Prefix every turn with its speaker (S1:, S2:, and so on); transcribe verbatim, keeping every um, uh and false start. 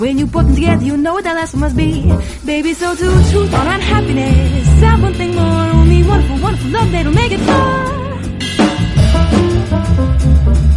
S1: When you put them together, you know what that last one must be. Baby, so to truth or unhappiness, have one thing more, only wonderful, wonderful love that'll make it far.